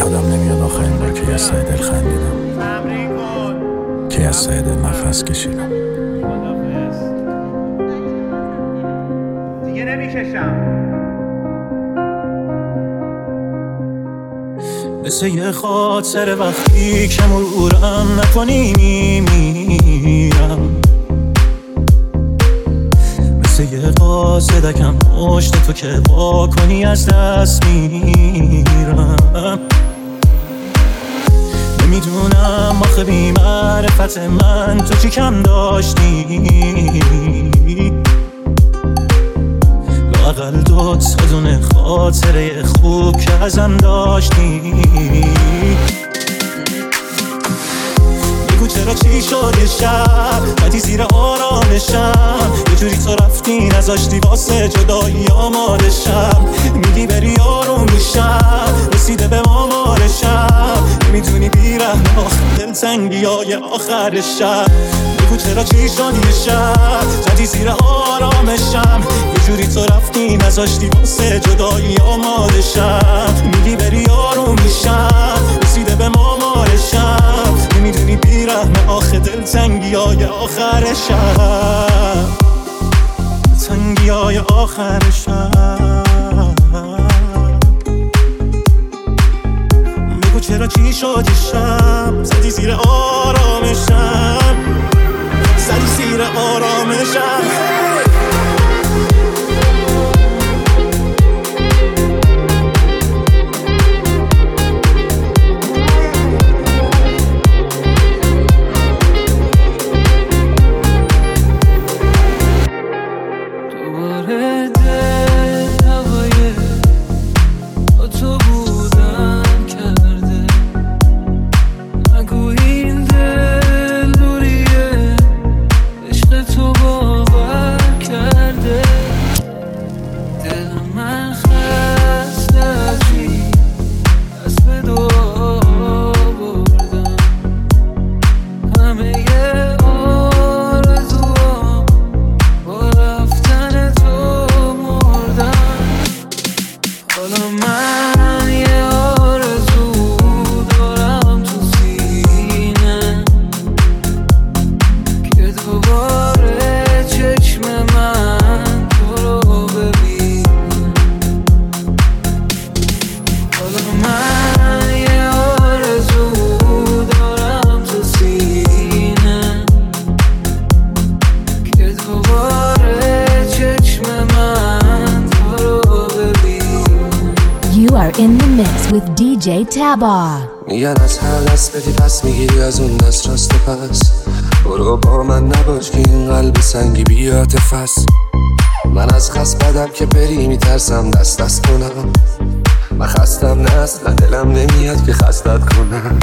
یادم نمیاد آخرین بار که از ته دل خندیدم، که از ته دل نفس کشیدم. دیگه نمیکشم. مثل یه خاطر وقتی که مرورم نکنی میمیرم، مثل یه قاصدکم پشت تو که با کنی از دست میرم. نمیدونم آخه بی معرفت من تو چی کم داشتی، لااقل دو تا دونه خاطره خوب که ازم داشتی. بگو چرا چی شد یه شب بدی زیر آرامشم، یه جوری تو رفتی نذاشتی واسه جدایی آمادشم. میگی بری آروم میشم، رسیده به آمارشم، نمیدونی بیرحم آخر دلتنگی های آخر شب. بگو چرا چی شد یه شب زدی زیر آرامشم، یه جوری تو رفتی نذاشتی واسه جدایی آمادشم. میگی بری آروم میشم، رسیده به آمارشم، نمیدونی بیرحم آخه دلتنگی های آخر شب، تنگی های آخر شب. بگو چرا چی شد یه شب زدی زیر آرامشم، زدی زیر آرامشم. In the mix with DJ Taba. میگن از هر دست بدی پس میگیری از اون دست راست پس. برو با من نباش که این قلب سنگی بیات فس. من از خست بدم که بری میترسم دست دست کنم. من خستم نه اصلا دلم نمیاد که خستت کنم.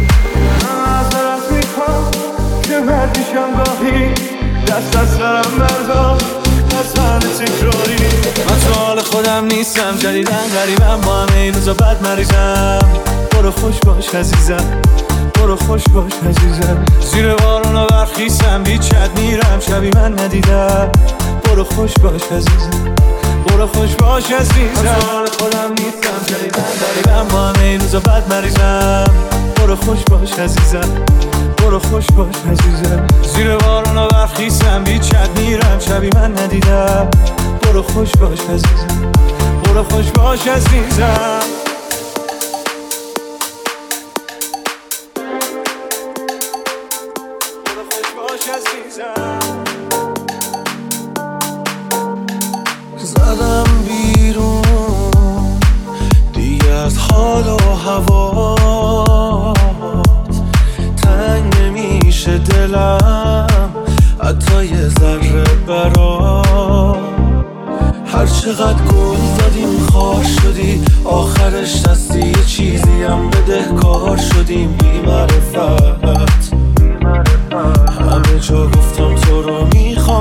من از طرف میخوام که مردیشم گاهی دست از سرم بردار از هر تکراری. من تو حال خودم نیستم، جدیدن غریبم، با همه این روزا بد مریضم. برو خوش باش عزیزم، برو خوش باش عزیزم. زیر بارونا برخیستم بیچت میرم، شبی من ندیدم. برو خوش باش عزیزم، برو خوش باش عزیزم. من تو حال خودم نیستم، جدیدن غریبم، با همه این روزا بد مریضم. برو خوش باش عزیزم، برو خوش باش عزیزم. زیر بارونا برخیستم بیچت میرم، شبی من ندیدم. برو خوش باش عزیزم، برو خوش باش عزیزم. برو خوش باش عزیزم. زدم بیرون دیگه از حال و هوا، تنگ نمیشه دلم حتی یه ذره برا. هر چقدر گل دادیم خار شدی، آخرش دستی یه چیزی هم بدهکار شدیم. بی معرفت همه جا گفتم تو رو میخوام،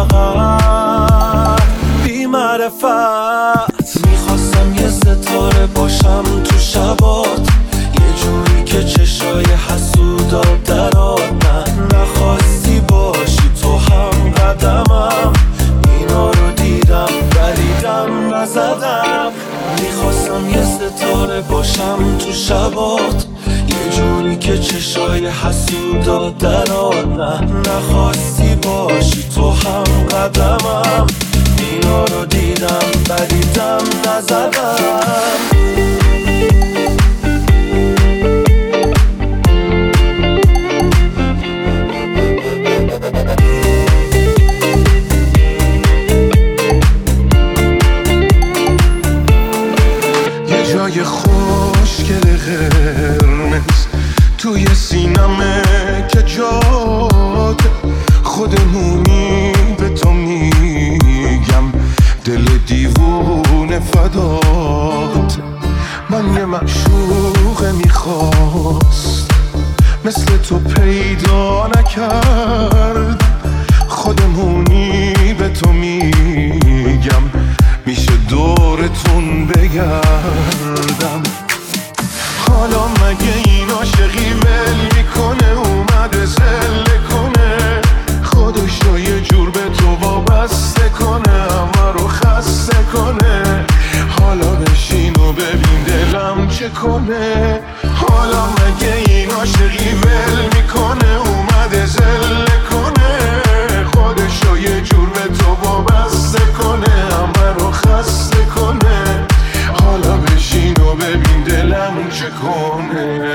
فقط بی معرفت. میخواستم یه ستاره باشم تو شبات، یه جوری که چشای حسودات درات. من نخواستی باشی تو هم قدمم، اینا رو دیدم ولیدم نزدم. میخواستم میخواستم یه ستاره باشم تو شبات، یه جوری که چشای حسودات درات. نخواستی باشی تو هم قدمم، اینا رو دیدم بدیدم نزدم. یه جای خوشگل قرمز توی سینمه که جاده خودمونی، به تو میگم دل دیوونه فدات. من یه معشوق میخواست مثل تو پیدا نکرد، خودمونی به تو میگم میشه دورتون بگردم. حالا مگه این عاشقی ول میکنه، اومده زله کنه، خودشو یه جور به تو وابسته کنه، همه رو خسته کنه. حالا بشین و ببین دلم چه کنه. حالا مگه این عاشقی ول میکنه، اومده زله کنه، خودشو یه جور به تو وابسته کنه، همه رو خسته کنه. حالا بشین و ببین دلم چه کنه.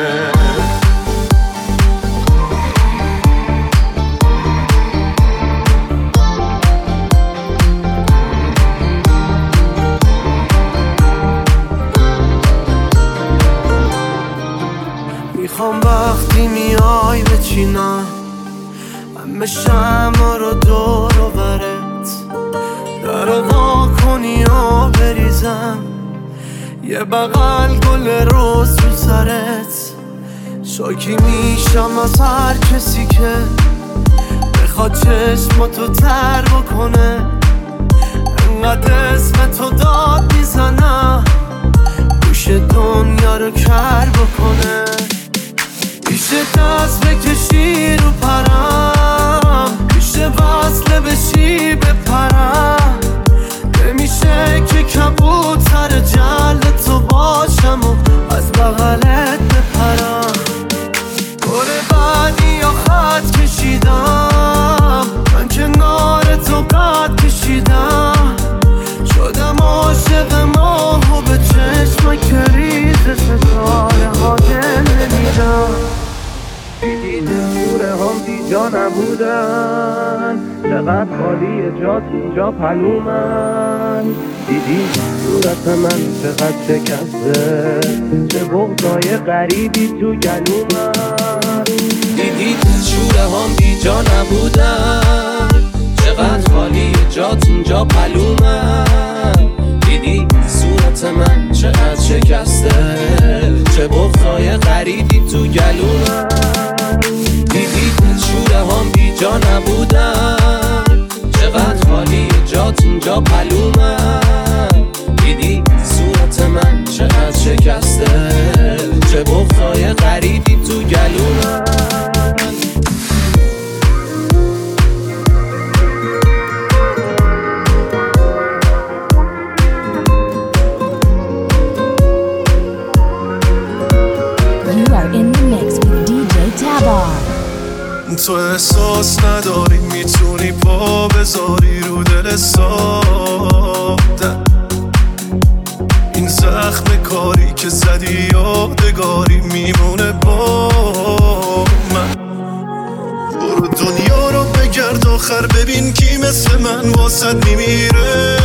میخوام وقتی میای بچینم همه شمع رو دور و برت، در وا کنی و بریزم یه بغل گل روز رو سرت. شاکی میشم از هر کسی که بخواد چشماتو تر بکنه، انقدر اسم تو داد میزنم گوش دنیا رو کر بکنه. میشه دست بکشی رو پرم، میشه وصله بشی بپرم، نمیشه که کبوتر جلد تو باشم و از بغلت بپرم. گل بعدی یا خط کشیدم، من کنار تو قد کشیدم، شدم عاشق ماه و به چشم کریز ستاره ها دل نمیدم. دیدی دلوره هم دیجا نبودن، چقدر خالی جات اینجا پلومن. دیدی صورت من چقدر شکسته، چه بغضای غریبی تو گلومن. دیدی دلشوره هم بیجا نبودن، چقدر خالی جات اینجا پلومن. دیدی صورت من چقدر شکسته، چه بغضای غریبی تو گلومن. دیدی دلشوره هم بیجا نبودن، چقدر خالی جات اینجا پلومن. دیدی صورت من چقدر شکسته، چه بغضای غریبی تو گلومن. تو احساس نداری میتونی پا بذاری رو دل ساده، این زخم کاری که زدی یادگاری میمونه با من. برو دنیا رو بگرد آخر ببین کی مثل من واسد میمیره.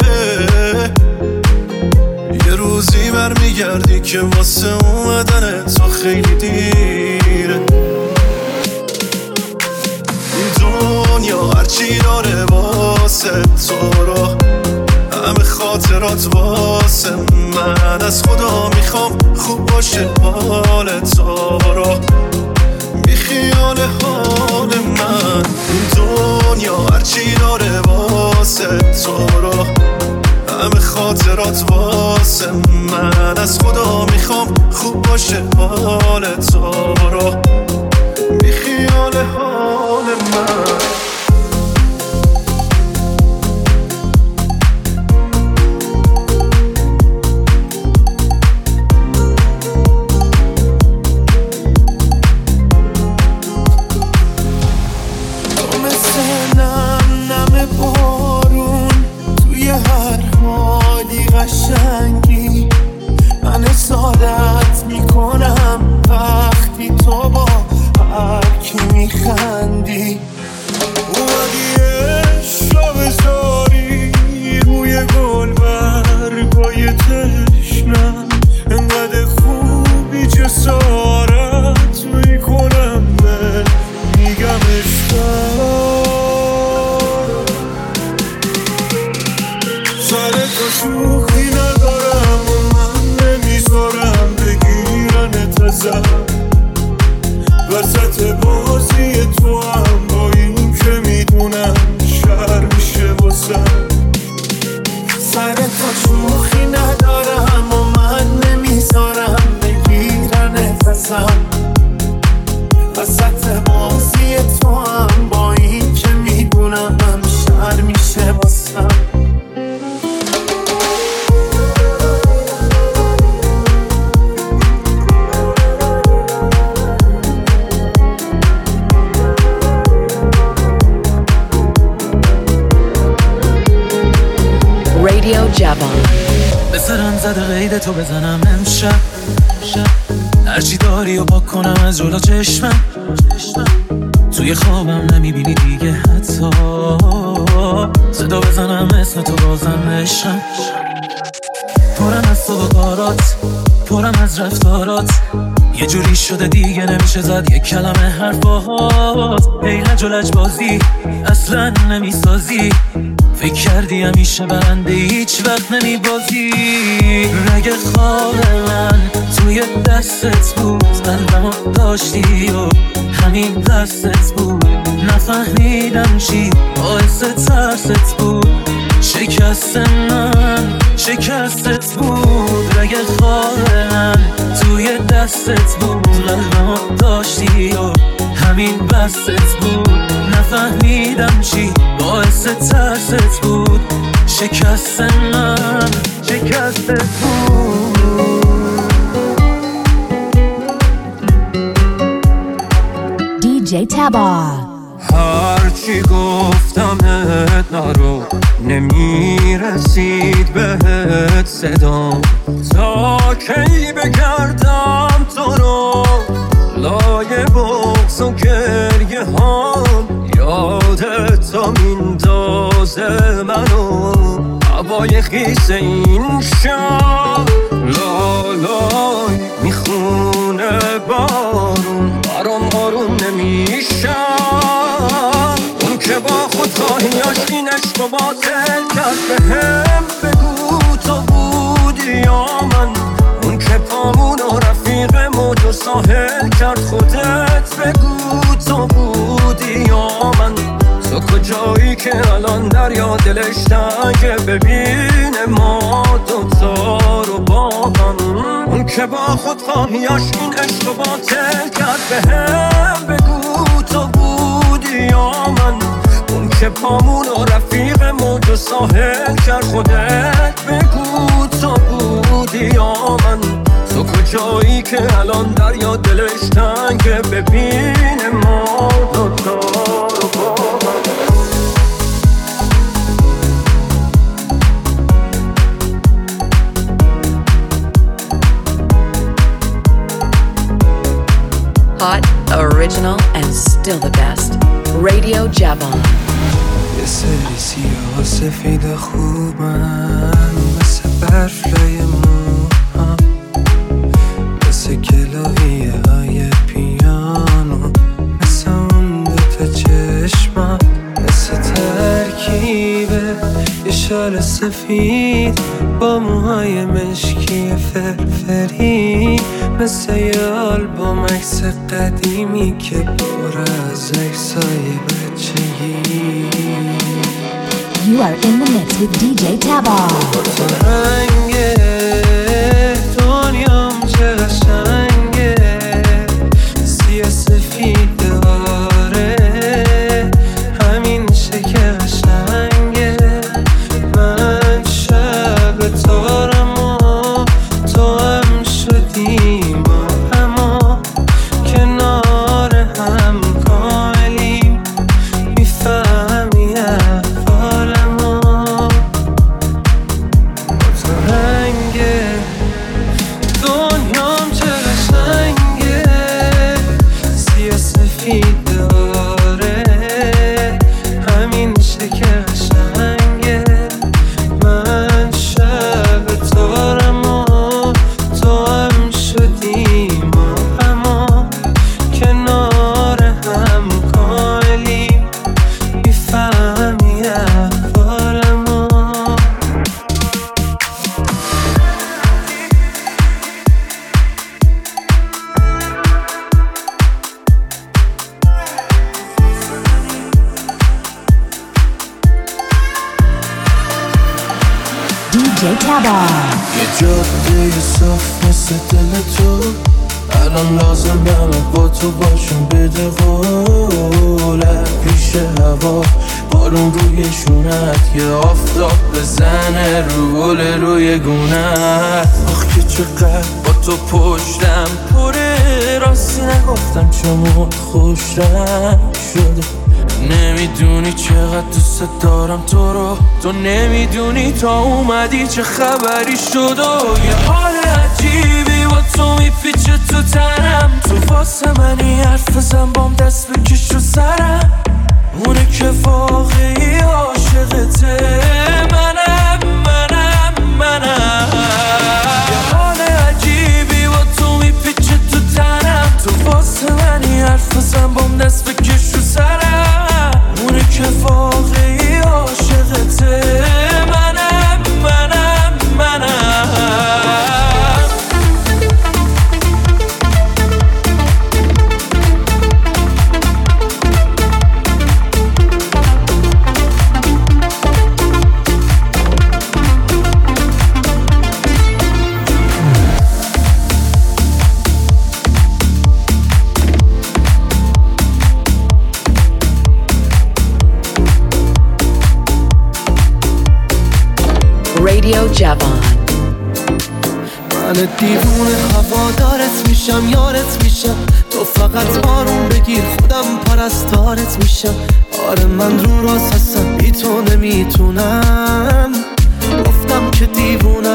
یه روزی برمیگردی که واسه اومدن تو خیلی دیره. دنیا هرچی داره واسه تو رو، همه خاطرات واسه من. از خدا میخوام خوب باشه حال تو رو، بی خیال حال من. دنیا هرچی داره واسه تو رو، همه خاطرات واسه من. از خدا میخوام خوب باشه حال تو رو، بی خیال حال من. قشنگی، من حسادت میکنم وقتی تو با هر کی میخندی. اومدی عشق بذاری روی گل برگای تشنم، انقدر خوبی جسارت میکنم من میگم عشقم. سر تو شوخی ندارم و من نمیذارم بگیرنت ازم، وسط بازی تو هم با این که میدونم شر میشه واسم. سر تو شوخی ندارم و من نمیذارم بگیرنت ازم، وسط بازی تو هم با این که میدونم شر میشه واسم. Radio Jabon. بذارم زده قید تو بزنم امشب، هرچی داری و پاک کنم از جلو چشمم، توی خوابم نمیبینی دیگه حتی، صدا بزنم اسم تو بازم عشقم. پرم از تو و کارات، پرم از رفتارات، یه جوری شده دیگه نمیشه زد یک کلمه حرفات. ای لج و لج بازی اصلا نمیسازی، فکر کردی همیشه برنده هیچ وقت نمیبازی. رگ خواب من توی دستت بود، قلبمو داشتی و همین دستت بود، نفهمیدم چی باعث ترست بود. شکست من شکستت بود، رگ خواب من توی دستت بود، قلبمو داشتی و همین بستت بود، نفهمیدم چی باعث ترست بود. شکست من شکستت بود. DJ Tabar. هرچی گفتمت نرو، نمیرسید بهت صدام، تا کی بگردم تو رو لای بغض و گریه هام. یادت تا میندازه منو هوای خیس این شب، لالای میخونه بارون برام آروم نمیشم. اون که با خودخواهیاش این عشق رو باطل کرد، بهم بگو تو بودی یا من. اون که پامون و رفیق موج و ساحل کرد، خودت بگو تو بودی یا من. تو کجایی که الان دریا دلش تنگه ببینه ما دوتا رو با هم. اون که با خودخواهیاش این عشق رو باطل کرد، بهم بگو تو بودی یا من. اون که پامون و رفیق موج و ساحل کرد، خودت بگو تو بودی یا من. تو کجایی که الان دریا دلش تنگه ببینه ما دوتا رو با هم. Hot, original, and still the best. Radio Jabon. یه سری سیاه سفید خوبن، مثل برف لای موها، مثل کلاویه های پیانو، مثل اون دوتا چشما، مثل ترکیبه یه شال سفید با موهای مشکی فرفری، مثل یه آلبوم عکس قدیمی که پر از عکسای بچگی. You are in the mix with DJ Tabar. تو رنگ دنیام چه قشنگه، سیاه سفید داره، همینشه که قشنگه. من شب تارم و تو هم شدیم، اما کنار هم کاملیم. میفهمی احوالمو، تو یه جاده صاف مثل دل تو الان لازمه با تو باشم بده قوله پیش هوا بارون روی شونت یه آفتاب بزنه روی گونت آخ که چقدر با تو پشتم پره راستی نگفتم چمون خوش رنگ شده نمیدونی چقدر دوست دارم تو رو تو نمیدونی تا اومدی چه خبری شد و یه حال عجیبی با تو میپیچه تو تنم تو واسه منی حرف بزن بام دست بکش رو سرم اونه که واقعی عاشقته منم یه حال عجیبی با تو میپیچه تو تنم تو واسه منی حرف بزن بام دست بکش رو سرم اونه که واقعی عاشقته منم Radio Javon. من دیوونه هوادارت میشم یارت میشم تو فقط بارون بگیر خودم پرستارت میشم آره من رو راست هستم بی تو نمیتونم گفتم که دیوونم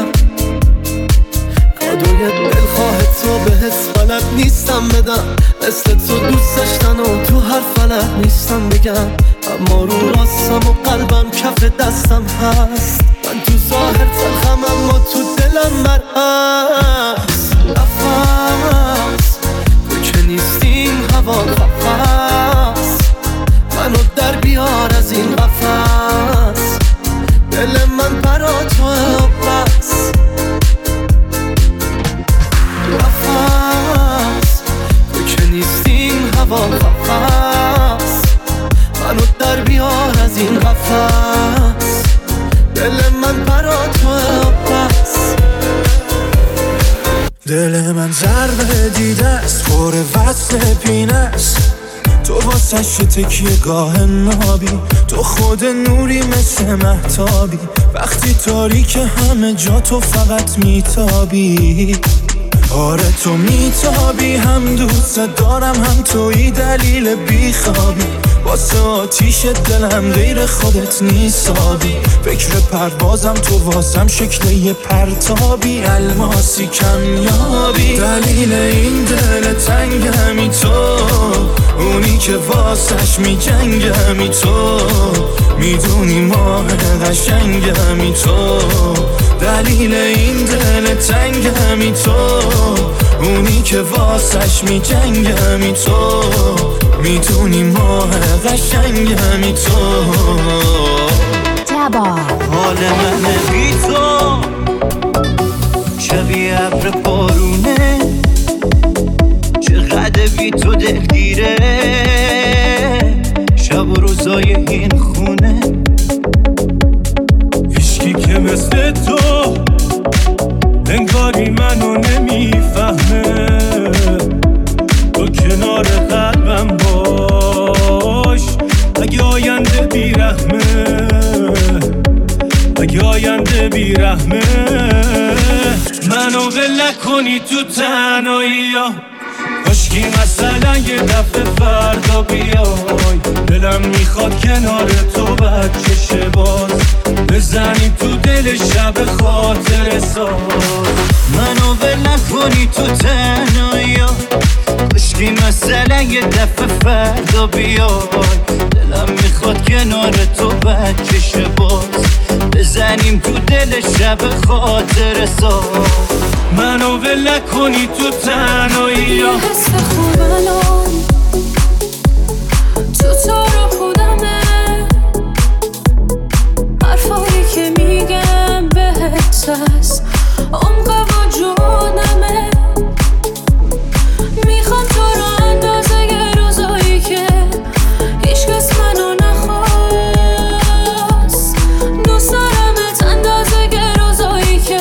کادوی دلخواه تو بهت بلد نیستم بدم مثل تو دوست داشتن و تو هر فلک نیستم بگم اما رو راستم و قلبم کف دستم هست من تو ظاهر تلخم اما تو دلم مرهست نفس تو که نیستیم هوا قفص منو در بیار از این قفص دل من برا تو بس نفس تو که نیستیم هوا قفص منو در بیار از این قفص دل من برا تو بس دل من ضربه دیده است پر وصل پینه است تو واسه تکیه گاه نابی تو خود نوری مثل مهتابی وقتی تاریک همه جا تو فقط میتابی آره تو میتابی هم دوست دارم هم توی دلیل بیخوابی واسه آتیش دلم غیر خودت نیسابی فکر پروازم تو واسم شکل یه پرتابی الماسی کمیابی دلیل این دل تنگمی تو اونی که واسش میجنگمی تو میدونی ماه قشنگمی تو دلیل این دل تنگمی تو اونی که واسش میجنگمی تو میدونی ماه قشنگمی تو حال من بی تو شبیه ابر بارونه چقدر بی تو دلگیره شب و روزای این خونه هیچکی که مثل تو انگاری منو نمیفهمه تو کنار قلبم باش اگه آینده بیرحمه اگه آینده بیرحمه منو ول نکنی تو تنهایی ها کاشکی مثلا یه دفعه فردا بیای دلم میخواد کنار تو بچه باز بزنیم تو دل شب خاطر ساز منو ول نکنی تو تنهایی ها کاشکی مثلا یه دفعه فردا بیای دلم میخواد کنار تو بچه باز بزنیم تو دل شب خاطر ساز منو ول نکنی تو تنهایی ها حس خوب الان تو رو خودمه حرفایی که میگم بهت هست عمق وجودمه میخوام تو رو اندازه یه روزایی که هیچ کس منو نخواست دوست دارمت اندازه یه روزایی که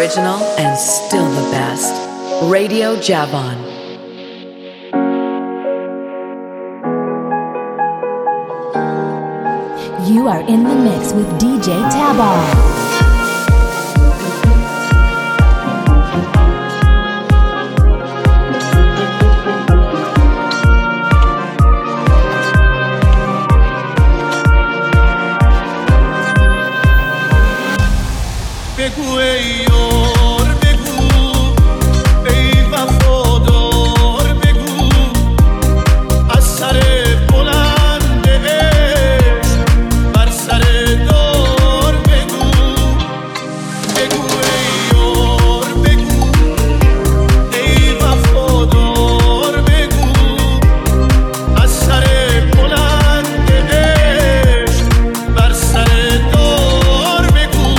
original and still the best. Radio Javon. You are in the mix with DJ Tabar. بگو ای یار بگو ای وفادار بگو از سر بلند عشق بر سر دار بگو بگو ای یار بگو ای وفادار بگو از سر بلند عشق بر سر دار بگو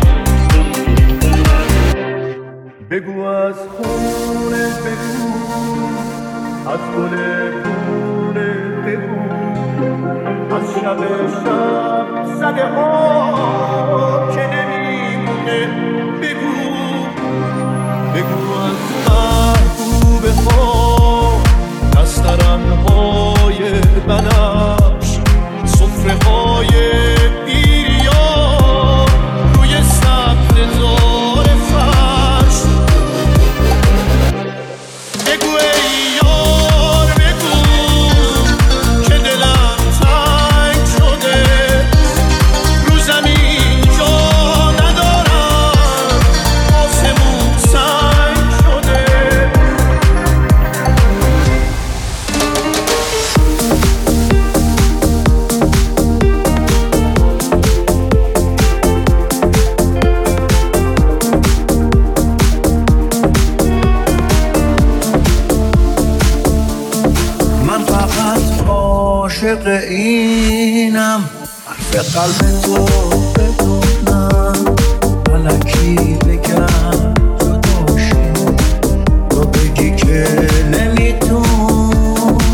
بگو از خونه بگو از گل خونه بگو از شب زده ها که نمیمونه بگو بگو از محبوبه ها از ترنهای بنفش سفره های بیریان روی سبز زار فرش بگو ای یار بگو که دلم تنگ شده رو زمین جا ندارم آسمون سنگ شده من فقط عاشق اینم حرف قلب تو بدونم الکی بگم جداشی تو بگی که نمیتونم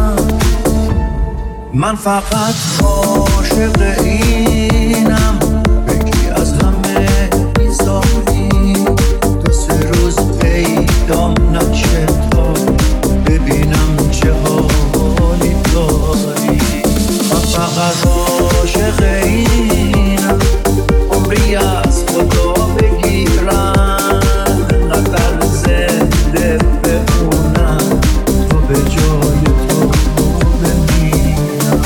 من فقط عاشق اینم بگی از همه بیزاری دو سه روز پیدام نشه تا ببینم چه حالی داری من فقط عاشق اینم عمری از خدا بگیرم انقدر زنده بمونم تا به جای تو بمیرم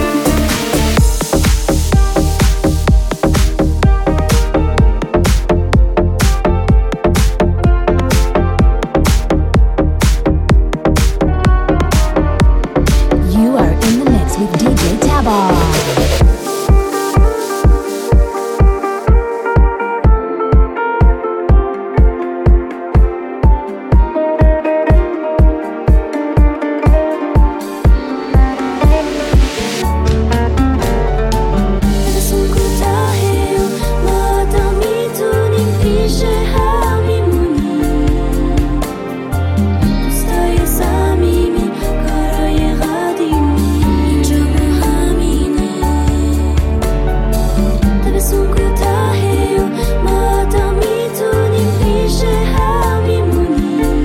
You are in the mix with DJ Tabar. اسم کوتاهی و ما تا میتونیم پیش هم میمونیم دوستای صمیمی کارای قدیمی اینجا با همینه تبسم کوتاهی و ما تا میتونیم پیش هم میمونیم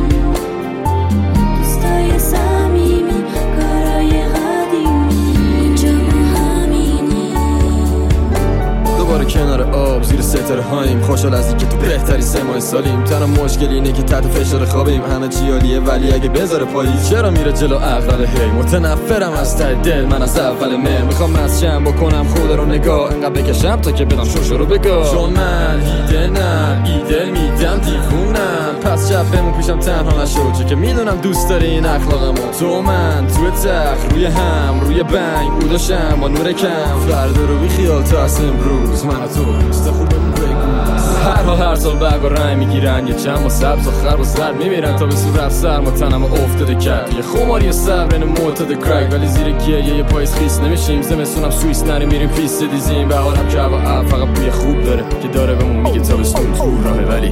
دوستای صمیمی کارای قدیمی اینجا با همینه دوباره کنار آب زیر ستاره هاییم خوشحال از اینکه تو بهتری 3 ماه سالیم تنها مشکل اینه که تحت فشار خوابیم همه چی عالیه ولی اگه بذاره پاییز چرا میره جلو عقل هی متنفرم از ته دل من از اول مهر میخوام مسجم بکنم خدا رو نگاه انقدر بکشم تا که بدم شوشو رو بگاه چون من ایده میدم دیوونم پس شب بمون پیشم تنها نشو چه که میدونم دوست داری این اخلاقمو تو من توی تخت روی هم روی بنگ بوداشم با نور کم فردا رو بی خیال تا از امروز من تو دوست خوبمون بگو هر حال هر سال برگ و رنگ میگیرن یه چند با سبز و خرب و زرد میمیرن تا به صورت سرما تنم افتاده کرد یه خماری صبر این معتاد کرک ولی زیر گیه یه پاییز خیس نمیشیم زمستونم سوئیس نری میریم پیست دیزیم بهارم که هوا فقط بوی خوب داره که داره بهمون میگه تابستون تو راه ولی